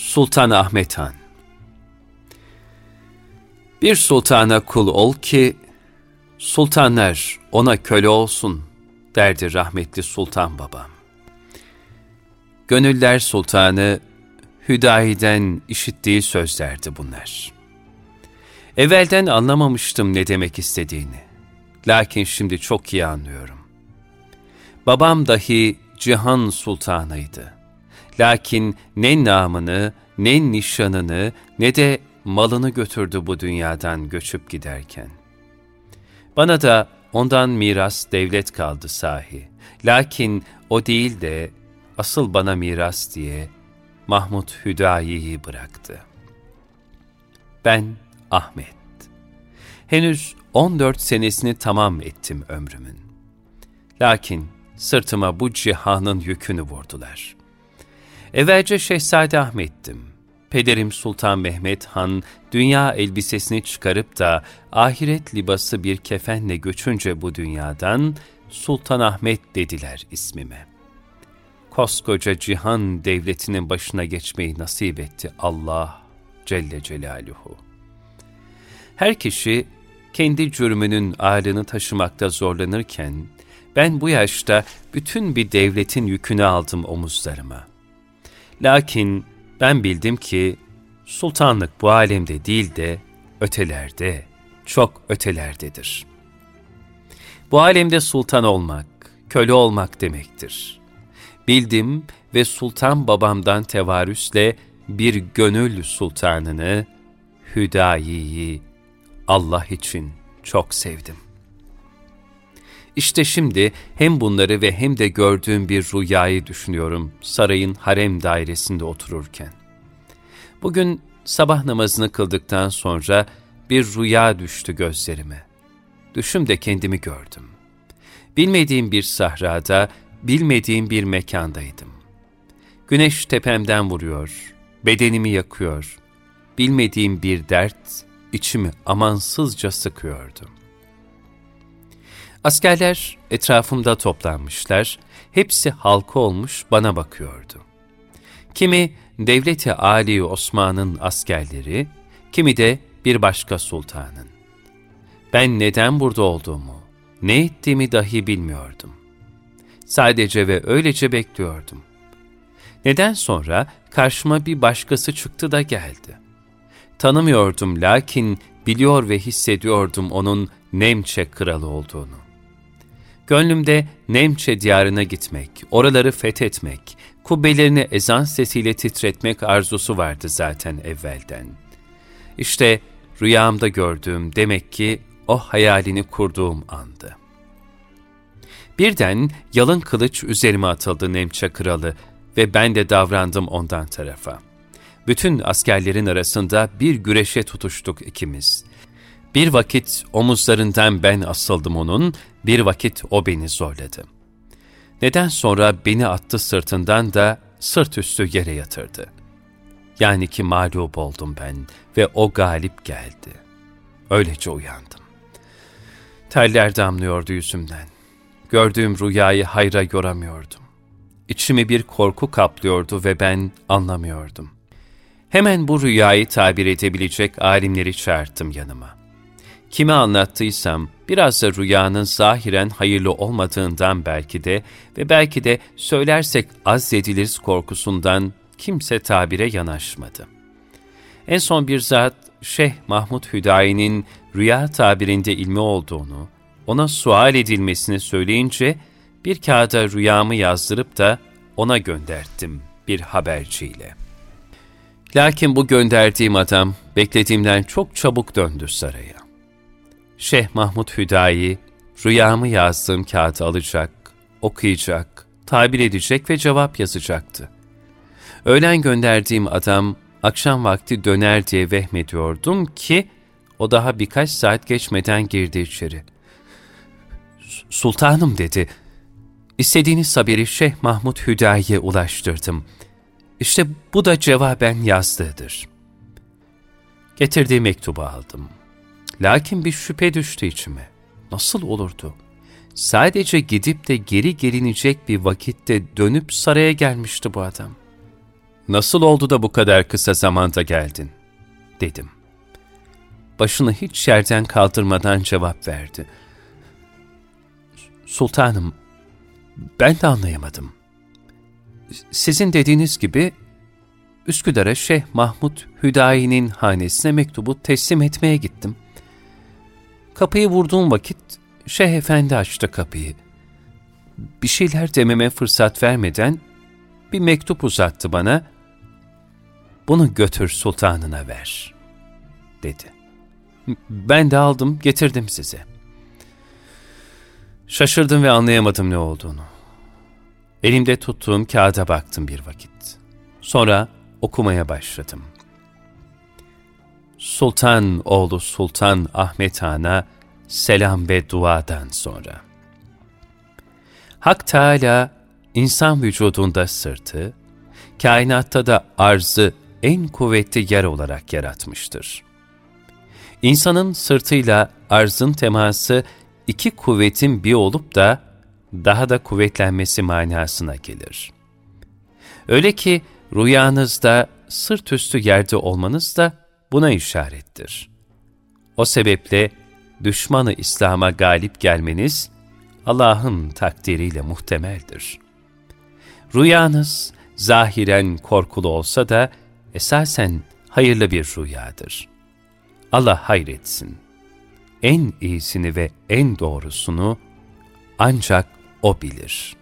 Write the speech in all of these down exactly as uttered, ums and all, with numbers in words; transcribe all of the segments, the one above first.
Sultan Ahmet Han. Bir sultana kul ol ki, sultanlar ona köle olsun, derdi rahmetli sultan babam. Gönüller sultanı, Hüdayi'den işittiği sözlerdi bunlar. Evvelden anlamamıştım ne demek istediğini. Lakin şimdi çok iyi anlıyorum. Babam dahi cihan sultanıydı. Lakin ne namını, ne nişanını, ne de malını götürdü bu dünyadan göçüp giderken. Bana da ondan miras devlet kaldı sahi. Lakin o değil de asıl bana miras diye Mahmud Hüdayi'yi bıraktı. Ben Ahmet. Henüz on dört senesini tamam ettim ömrümün. Lakin sırtıma bu cihanın yükünü vurdular. Evvelce Şehzade Ahmet'tim. Pederim Sultan Mehmet Han, dünya elbisesini çıkarıp da ahiret libası bir kefenle göçünce bu dünyadan, Sultan Ahmet dediler ismime. Koskoca cihan devletinin başına geçmeyi nasip etti Allah Celle Celaluhu. Her kişi kendi cürmünün ağırlığını taşımakta zorlanırken, ben bu yaşta bütün bir devletin yükünü aldım omuzlarıma. Lakin ben bildim ki sultanlık bu alemde değil de ötelerde, çok ötelerdedir. Bu alemde sultan olmak, köle olmak demektir. Bildim ve sultan babamdan tevarüsle bir gönül sultanını, Hüdayi'yi Allah için çok sevdim. İşte şimdi hem bunları ve hem de gördüğüm bir rüyayı düşünüyorum sarayın harem dairesinde otururken. Bugün sabah namazını kıldıktan sonra bir rüya düştü gözlerime. Düşümde kendimi gördüm. Bilmediğim bir sahrada, bilmediğim bir mekandaydım. Güneş tepemden vuruyor, bedenimi yakıyor. Bilmediğim bir dert içimi amansızca sıkıyordu. Askerler etrafımda toplanmışlar, hepsi halka olmuş bana bakıyordu. Kimi Devlet-i Âli Osman'ın askerleri, kimi de bir başka sultanın. Ben neden burada olduğumu, ne ettiğimi dahi bilmiyordum. Sadece ve öylece bekliyordum. Neden sonra karşıma bir başkası çıktı da geldi. Tanımıyordum lakin biliyor ve hissediyordum onun Nemçe kralı olduğunu. Gönlümde Nemçe diyarına gitmek, oraları fethetmek, kubbelerini ezan sesiyle titretmek arzusu vardı zaten evvelden. İşte rüyamda gördüğüm demek ki o hayalini kurduğum andı. Birden yalın kılıç üzerime atıldı Nemçe kralı ve ben de davrandım ondan tarafa. Bütün askerlerin arasında bir güreşe tutuştuk ikimiz. Bir vakit omuzlarından ben asıldım onun, bir vakit o beni zorladı. Neden sonra beni attı sırtından da sırt üstü yere yatırdı. Yani ki mağlup oldum ben ve o galip geldi. Öylece uyandım. Teller damlıyordu yüzümden. Gördüğüm rüyayı hayra yoramıyordum. İçimi bir korku kaplıyordu ve ben anlamıyordum. Hemen bu rüyayı tabir edebilecek alimleri çağırttım yanıma. Kime anlattıysam biraz da rüyanın zahiren hayırlı olmadığından belki de ve belki de söylersek azzediliriz korkusundan kimse tabire yanaşmadı. En son bir zat Şeyh Mahmud Hüdayi'nin rüya tabirinde ilmi olduğunu, ona sual edilmesini söyleyince bir kağıda rüyamı yazdırıp da ona gönderttim bir haberciyle. Lakin bu gönderdiğim adam beklediğimden çok çabuk döndü saraya. Şeyh Mahmud Hüdayi, rüyamı yazdığım kağıdı alacak, okuyacak, tabir edecek ve cevap yazacaktı. Öğlen gönderdiğim adam, akşam vakti döner diye vehmediyordum ki, o daha birkaç saat geçmeden girdi içeri. "Sultanım," dedi, "istediğiniz haberi Şeyh Mahmud Hüdayi'ye ulaştırdım. İşte bu da cevaben yazdığıdır." Getirdiği mektubu aldım. Lakin bir şüphe düştü içime. Nasıl olurdu? Sadece gidip de geri gelinecek bir vakitte dönüp saraya gelmişti bu adam. nasıl oldu da bu kadar kısa zamanda geldin?" dedim. Başını hiç yerden kaldırmadan cevap verdi. "Sultanım, ben de anlayamadım. Sizin dediğiniz gibi Üsküdar'a Şeyh Mahmud Hüdayi'nin hanesine mektubu teslim etmeye gittim. Kapıyı vurduğum vakit Şeyh Efendi açtı kapıyı. Bir şeyler dememe fırsat vermeden bir mektup uzattı bana. 'Bunu götür sultanına ver,' dedi. Ben de aldım, getirdim size." Şaşırdım ve anlayamadım ne olduğunu. Elimde tuttuğum kağıda baktım bir vakit. Sonra okumaya başladım. "Sultan oğlu Sultan Ahmet Han'a selam ve duadan sonra. Hak Teâlâ insan vücudunda sırtı, kainatta da arzı en kuvvetli yer olarak yaratmıştır. İnsanın sırtıyla arzın teması iki kuvvetin bir olup da daha da kuvvetlenmesi manasına gelir. Öyle ki rüyanızda sırt üstü yerde olmanız da buna işarettir. O sebeple düşmanı İslam'a galip gelmeniz Allah'ın takdiriyle muhtemeldir. Rüyanız zahiren korkulu olsa da esasen hayırlı bir rüyadır. Allah hayretsin. En iyisini ve en doğrusunu ancak O bilir."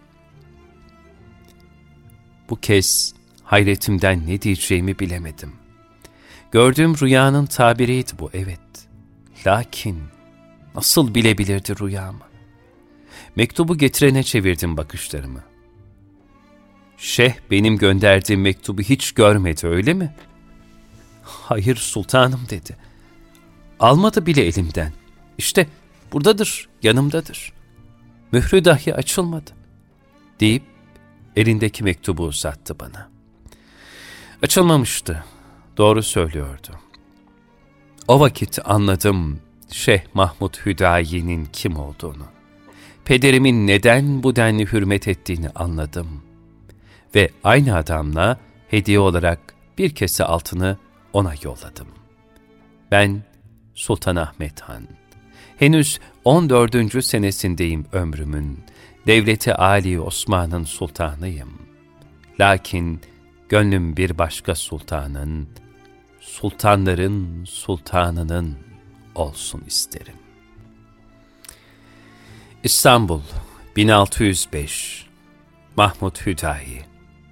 Bu kez hayretimden ne diyeceğimi bilemedim. Gördüğüm rüyanın tabiriydi bu, evet. Lakin nasıl bilebilirdi rüyamı? Mektubu getirene çevirdim bakışlarımı. "Şeyh benim gönderdiğim mektubu hiç görmedi, öyle mi?" "Hayır sultanım," dedi. "Almadı bile elimden. İşte buradadır, yanımdadır. Mührü dahi açılmadı," deyip elindeki mektubu uzattı bana. Açılmamıştı, doğru söylüyordu. O vakit anladım Şeyh Mahmud Hüdayi'nin kim olduğunu. Pederimin neden bu denli hürmet ettiğini anladım. Ve aynı adamla hediye olarak bir kese altını ona yolladım. Ben Sultan Ahmet Han. Henüz on dördüncü senesindeyim ömrümün. Devleti Ali Osman'ın sultanıyım. Lakin gönlüm bir başka sultanın, sultanların sultanının olsun isterim. İstanbul, bin altı yüz beş. Mahmud Hüdayi.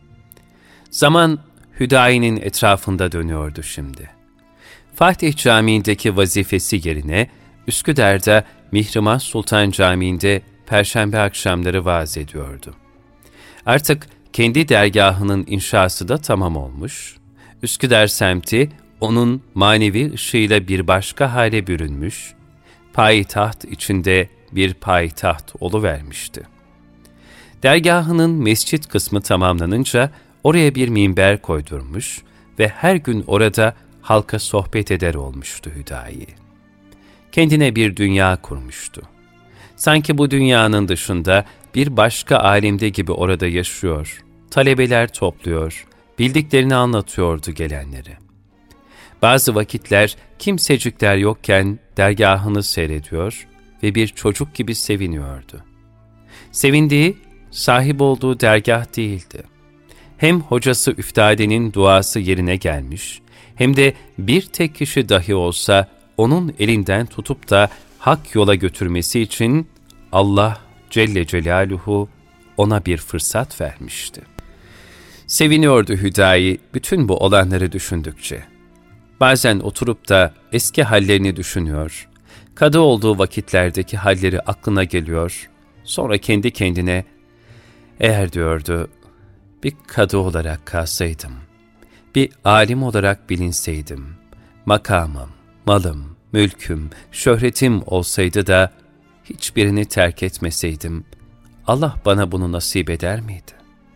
Zaman Hüdayi'nin etrafında dönüyordu şimdi. Fatih Camii'ndeki vazifesi yerine Üsküdar'da Mihrimah Sultan Camii'nde Perşembe akşamları vaaz ediyordu. Artık kendi dergahının inşası da tamam olmuş, Üsküdar semti onun manevi ışığıyla bir başka hale bürünmüş, payitaht içinde bir payitaht oluvermişti. Dergahının mescit kısmı tamamlanınca oraya bir minber koydurmuş ve her gün orada halka sohbet eder olmuştu Hüdayi. Kendine bir dünya kurmuştu. Sanki bu dünyanın dışında bir başka alemde gibi orada yaşıyor, talebeler topluyor, bildiklerini anlatıyordu gelenlere. Bazı vakitler kimsecikler yokken dergahını seyrediyor ve bir çocuk gibi seviniyordu. Sevindiği, sahip olduğu dergah değildi. Hem hocası Üftade'nin duası yerine gelmiş, hem de bir tek kişi dahi olsa onun elinden tutup da hak yola götürmesi için Allah Celle Celaluhu ona bir fırsat vermişti. Seviniyordu Hüdayi bütün bu olanları düşündükçe. Bazen oturup da eski hallerini düşünüyor, kadı olduğu vakitlerdeki halleri aklına geliyor, sonra kendi kendine, eğer diyordu, bir kadı olarak kalsaydım, bir alim olarak bilinseydim, makamım, malım, mülküm, şöhretim olsaydı da hiçbirini terk etmeseydim, Allah bana bunu nasip eder miydi?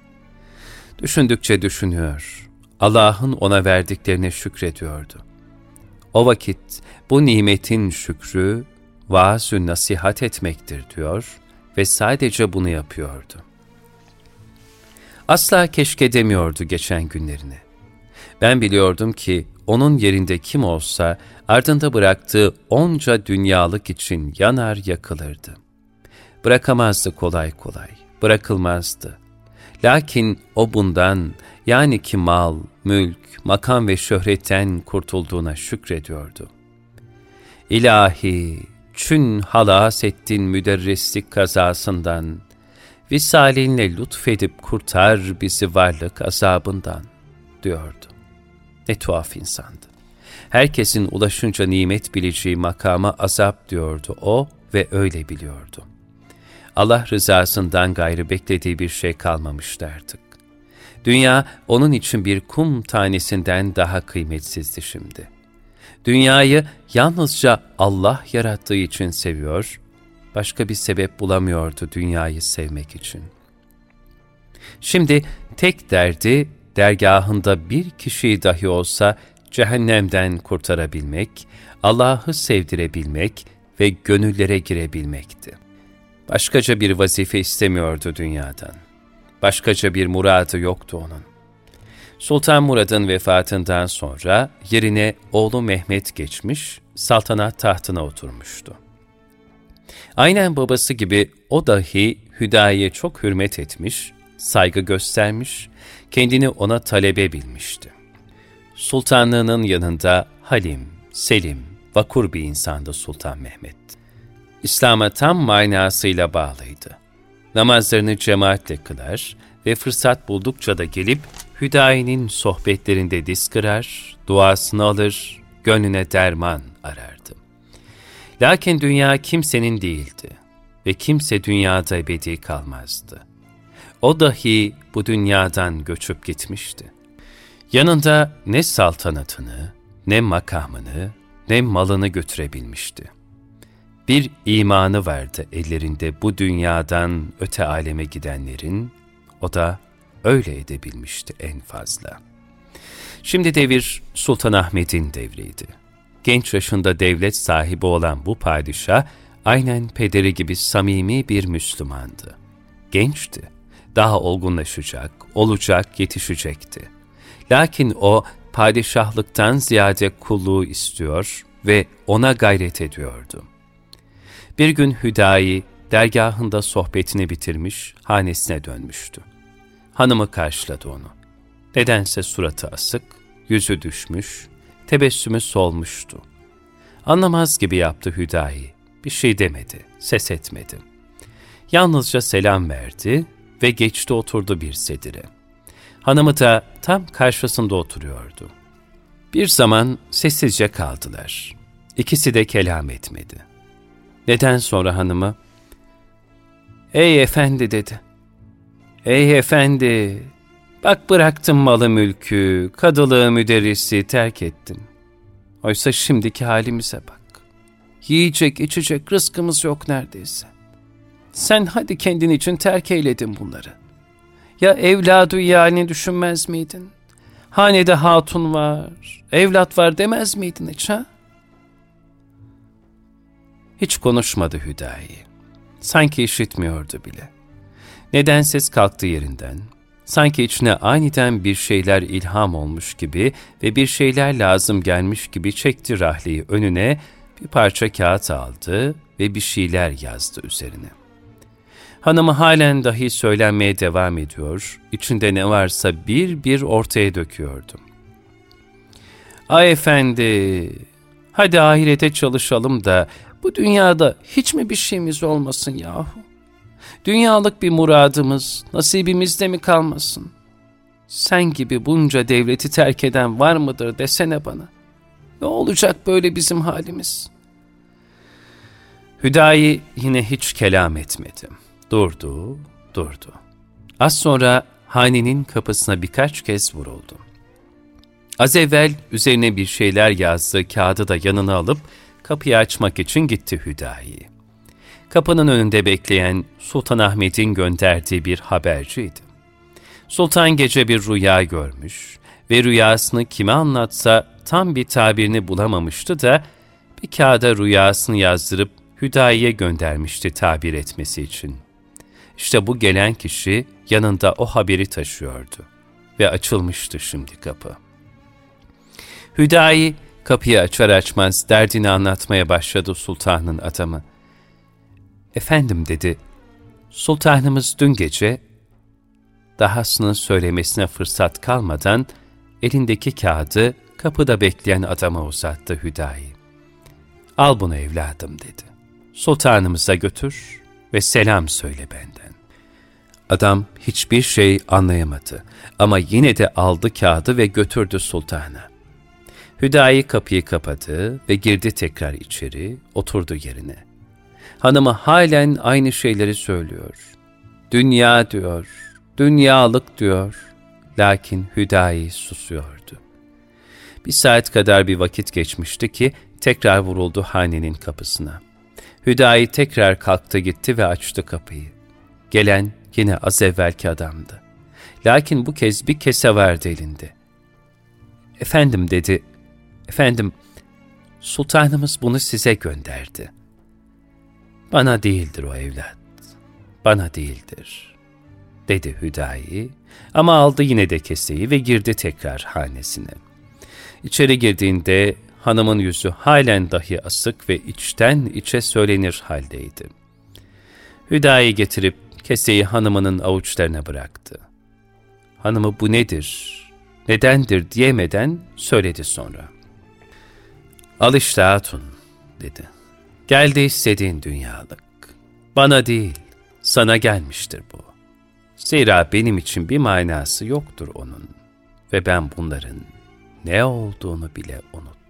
Düşündükçe düşünüyor, Allah'ın ona verdiklerine şükrediyordu. O vakit bu nimetin şükrü, vaaz-ı nasihat etmektir diyor ve sadece bunu yapıyordu. Asla keşke demiyordu geçen günlerini. Ben biliyordum ki onun yerinde kim olsa ardında bıraktığı onca dünyalık için yanar yakılırdı. Bırakamazdı kolay kolay, bırakılmazdı. Lakin o bundan, yani ki mal, mülk, makam ve şöhretten kurtulduğuna şükrediyordu. İlahi, çün halas ettin müderrislik kazasından, visalinle lütfedip kurtar bizi varlık azabından, diyordu. Ne tuhaf insandı. Herkesin ulaşınca nimet bileceği makama azap diyordu o ve öyle biliyordu. Allah rızasından gayrı beklediği bir şey kalmamıştı artık. Dünya onun için bir kum tanesinden daha kıymetsizdi şimdi. Dünyayı yalnızca Allah yarattığı için seviyor, başka bir sebep bulamıyordu dünyayı sevmek için. Şimdi tek derdi dergahında bir kişiyi dahi olsa cehennemden kurtarabilmek, Allah'ı sevdirebilmek ve gönüllere girebilmekti. Başkaca bir vazife istemiyordu dünyadan. Başkaca bir muradı yoktu onun. Sultan Murad'ın vefatından sonra yerine oğlu Mehmet geçmiş, saltanat tahtına oturmuştu. Aynen babası gibi o dahi Hüdayi'ye çok hürmet etmiş, saygı göstermiş, kendini ona talebe bilmişti. Sultanlığının yanında halim, selim, vakur bir insandı Sultan Mehmet. İslam'a tam manasıyla bağlıydı. Namazlarını cemaatle kılar ve fırsat buldukça da gelip Hüdayi'nin sohbetlerinde diz kırar, duasını alır, gönlüne derman arardı. Lakin dünya kimsenin değildi ve kimse dünyada ebedi kalmazdı. O dahi bu dünyadan göçüp gitmişti. Yanında ne saltanatını, ne makamını, ne malını götürebilmişti. Bir imanı vardı ellerinde bu dünyadan öte aleme gidenlerin, o da öyle edebilmişti en fazla. Şimdi devir Sultanahmet'in devriydi. Genç yaşında devlet sahibi olan bu padişah, aynen pederi gibi samimi bir Müslümandı. Gençti, daha olgunlaşacak, olacak, yetişecekti. Lakin o, padişahlıktan ziyade kulluğu istiyor ve ona gayret ediyordu. Bir gün Hüdayi, dergahında sohbetini bitirmiş, hanesine dönmüştü. Hanımı karşıladı onu. Nedense suratı asık, yüzü düşmüş, tebessümü solmuştu. Anlamaz gibi yaptı Hüdayi, bir şey demedi, ses etmedi. Yalnızca selam verdi ve geçti oturdu bir sedire. Hanımı da tam karşısında oturuyordu. Bir zaman sessizce kaldılar. İkisi de kelam etmedi. Neden sonra hanımı, "Ey efendi," dedi. "Ey efendi, bak bıraktım malı mülkü, kadılığı müderrisi terk ettim. Oysa şimdiki halimize bak. Yiyecek içecek rızkımız yok neredeyse. Sen hadi kendin için terk eyledin bunları. Ya evladı yani düşünmez miydin? Hanede hatun var, evlat var demez miydin hiç ha?" Hiç konuşmadı Hüdayi. Sanki işitmiyordu bile. Nedensiz kalktı yerinden. Sanki içine aniden bir şeyler ilham olmuş gibi ve bir şeyler lazım gelmiş gibi çekti rahliyi önüne, bir parça kağıt aldı ve bir şeyler yazdı üzerine. Hanımı halen dahi söylenmeye devam ediyor, içinde ne varsa bir bir ortaya döküyordu. "Ay efendi, hadi ahirete çalışalım da bu dünyada hiç mi bir şeyimiz olmasın yahu? Dünyalık bir muradımız, nasibimizde mi kalmasın? Sen gibi bunca devleti terk eden var mıdır desene bana. Ne olacak böyle bizim halimiz?" Hüdayi yine hiç kelam etmedi. Durdu, durdu. Az sonra hanenin kapısına birkaç kez vuruldu. Az evvel üzerine bir şeyler yazdığı kağıdı da yanına alıp kapıyı açmak için gitti Hüdayi. Kapının önünde bekleyen Sultanahmet'in gönderdiği bir haberciydi. Sultan gece bir rüya görmüş ve rüyasını kime anlatsa tam bir tabirini bulamamıştı da bir kağıda rüyasını yazdırıp Hüdayi'ye göndermişti tabir etmesi için. İşte bu gelen kişi yanında o haberi taşıyordu ve açılmıştı şimdi kapı. Hüdayi kapıyı açar açmaz derdini anlatmaya başladı sultanın adamı. "Efendim," dedi, "sultanımız dün gece..." Dahasını söylemesine fırsat kalmadan elindeki kağıdı kapıda bekleyen adama uzattı Hüdayi. "Al bunu evladım," dedi. "Sultanımıza götür ve selam söyle benden." Adam hiçbir şey anlayamadı ama yine de aldı kağıdı ve götürdü sultana. Hüdayi kapıyı kapadı ve girdi tekrar içeri, oturdu yerine. Hanımı halen aynı şeyleri söylüyor. "Dünya," diyor, "dünyalık," diyor. Lakin Hüdayi susuyordu. Bir saat kadar bir vakit geçmişti ki tekrar vuruldu hanenin kapısına. Hüdayi tekrar kalktı gitti ve açtı kapıyı. Gelen yine az evvelki adamdı. Lakin bu kez bir kese vardı elinde. "Efendim," dedi, "efendim, sultanımız bunu size gönderdi." "Bana değildir o evlat, bana değildir," dedi Hüdayi ama aldı yine de keseyi ve girdi tekrar hanesine. İçeri girdiğinde hanımın yüzü halen dahi asık ve içten içe söylenir haldeydi. Hüdayi getirip keseyi hanımının avuçlarına bıraktı. Hanımı "Bu nedir, nedendir?" diyemeden söyledi sonra. "Al işte hatun," dedi. "Geldi istediğin dünyalık. Bana değil, sana gelmiştir bu. Zira benim için bir manası yoktur onun ve ben bunların ne olduğunu bile unuttum."